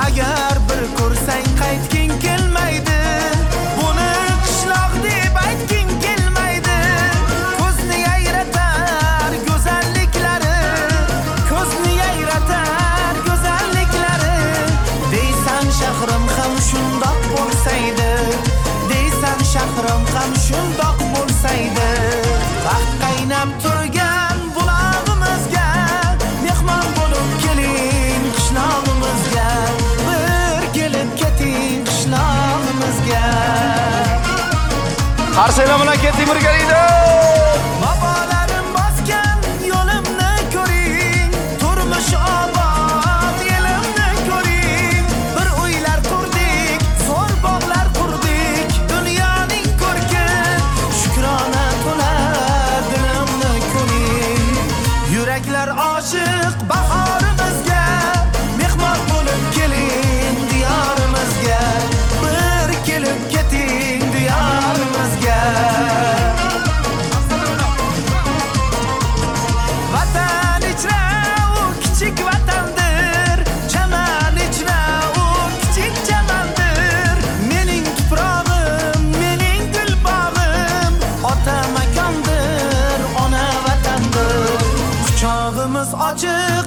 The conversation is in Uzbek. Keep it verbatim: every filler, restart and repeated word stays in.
agar bir ko'rsang qaytging kelmaydi. Buni qishloq deb aytging kelmaydi. Ko'zni yayratar go'zalliklari, ko'zni yayratar go'zalliklari. Deysan shahrim ham shundoq bo'lsaydi, deysan shahrim ham shundoq bo'lsaydi. Vaqt qaynab turgan bulog'imizga mehmon bo'lib keling qishlog'imizga, bir kelib keting qishlog'imizga. Qarsaylar bilan ketdik birgalikda. Bobolarim bosgan yo'limni ko'ring, turmush obod elimni ko'ring. Bir uylar qurdik, zo'r bog'lar qurdik, dunyoning ko'rki shukrona to'lar dilimni ko'ring. Yuraklar oshiq bahorimizga mehmon bo'lib keling diyorimizga, bir kelib keting diyorimizga. Vatan ichra u kichik vatandir, chaman ichra u kichik chamandir. Mening tuprog'im, mening gul bog'im, ota makondir, ona vatandir. Quchog'imiz ochiq